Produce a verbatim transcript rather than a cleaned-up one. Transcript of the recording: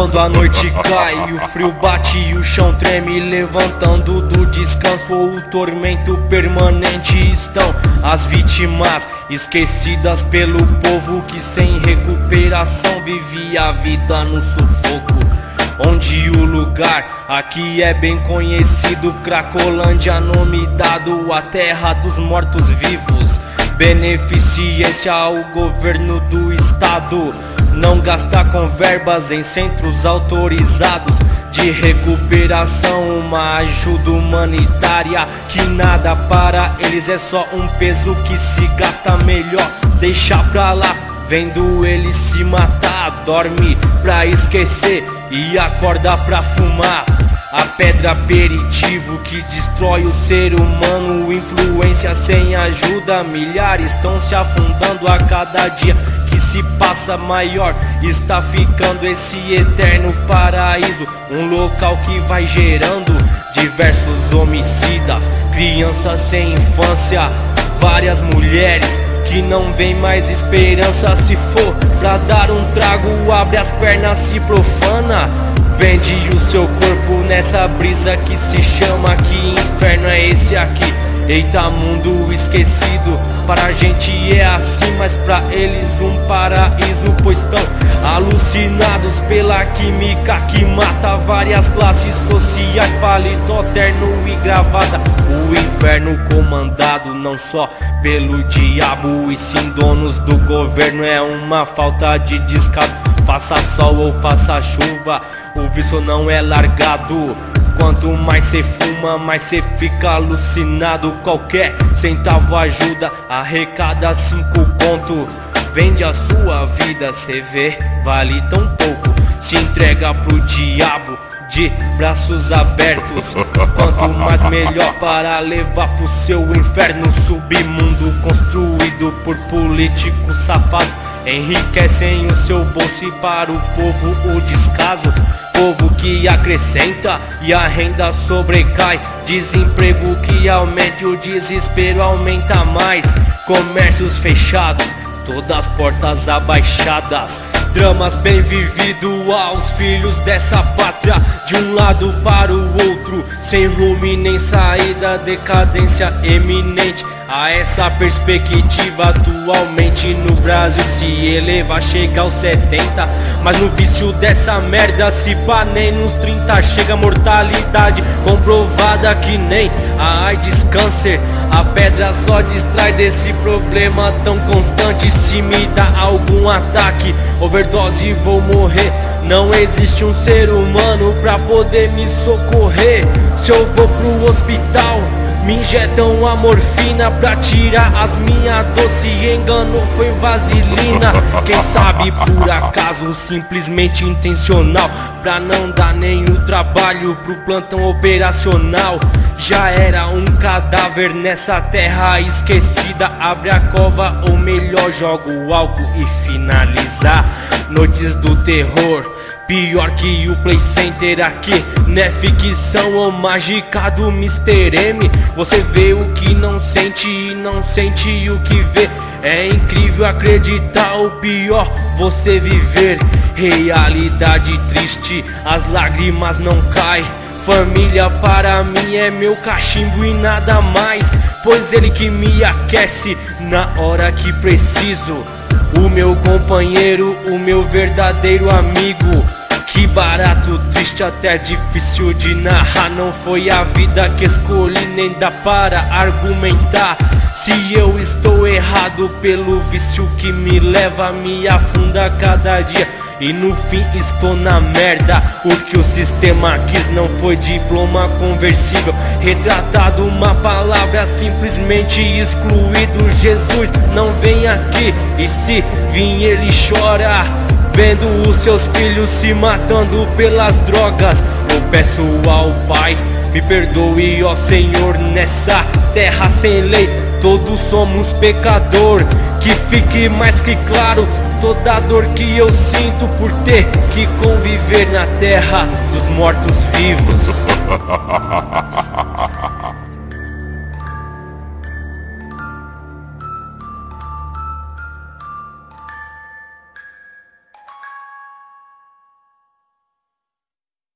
Quando a noite cai, o frio bate e o chão treme, levantando do descanso ou o tormento permanente estão as vítimas esquecidas pelo povo que sem recuperação vivia a vida no sufoco. Onde o lugar aqui é bem conhecido, Cracolândia, nome dado à terra dos mortos-vivos. Beneficência ao governo do estado, não gasta com verbas em centros autorizados de recuperação, uma ajuda humanitária que nada para eles é só um peso que se gasta melhor. Deixa pra lá, vendo ele se matar, dorme pra esquecer e acorda pra fumar. A pedra aperitivo que destrói o ser humano, influência sem ajuda, milhares estão se afundando a cada dia que se passa maior. Está ficando esse eterno paraíso, um local que vai gerando diversos homicidas, crianças sem infância, várias mulheres que não vem mais esperança. Se for pra dar um trago, abre as pernas, se profana, vende o seu corpo nessa brisa que se chama, que inferno é esse aqui? Eita, mundo esquecido, para a gente é assim, mas pra eles um paraíso, pois estão alucinados pela química que mata várias classes sociais, paletó, terno e gravata. O inferno comandado não só pelo diabo e sim donos do governo, é uma falta de descaso. Faça sol ou faça chuva, o vício não é largado. Quanto mais cê fuma, mais cê fica alucinado. Qualquer centavo ajuda, arrecada cinco conto. Vende a sua vida, cê vê, vale tão pouco. Se entrega pro diabo de braços abertos. Quanto mais melhor para levar pro seu inferno. Submundo construído por políticos safados enriquecem o seu bolso e para o povo o descaso. Povo que acrescenta e a renda sobrecai, desemprego que aumenta e o desespero aumenta mais. Comércios fechados, todas as portas abaixadas, dramas bem vividos aos filhos dessa pátria, de um lado para o outro, sem rumo e nem saída, decadência eminente. A essa perspectiva atualmente no Brasil se eleva, chega aos setenta, mas no vício dessa merda se pá nem nos trinta chega. Mortalidade comprovada que nem a AIDS, câncer. A pedra só distrai desse problema tão constante. Se me dá algum ataque, overdose vou morrer. Não existe um ser humano pra poder me socorrer. Se eu vou pro hospital, me injetam a morfina pra tirar as minhas dores. Se enganou foi vaselina, quem sabe por acaso, simplesmente intencional, pra não dar nenhum trabalho pro plantão operacional. Já era um cadáver nessa terra esquecida. Abre a cova ou melhor joga o álcool e finalizar. Noites do terror, pior que o Play Center aqui, não é ficção ou mágica do mister M. Você vê o que não sente e não sente o que vê. É incrível acreditar, o pior você viver. Realidade triste, as lágrimas não caem. Família para mim é meu cachimbo e nada mais, pois ele que me aquece na hora que preciso. O meu companheiro, o meu verdadeiro amigo. Que barato, triste, até difícil de narrar. Não foi a vida que escolhi, nem dá para argumentar. Se eu estou errado pelo vício que me leva, me afunda a cada dia e no fim estou na merda. O que o sistema quis não foi diploma conversível, retratado uma palavra simplesmente excluído. Jesus não vem aqui, e se vir ele chora, vendo os seus filhos se matando pelas drogas. Eu peço ao Pai, me perdoe, ó Senhor, nessa terra sem lei todos somos pecador. Que fique mais que claro toda a dor que eu sinto por ter que conviver na terra dos mortos vivos.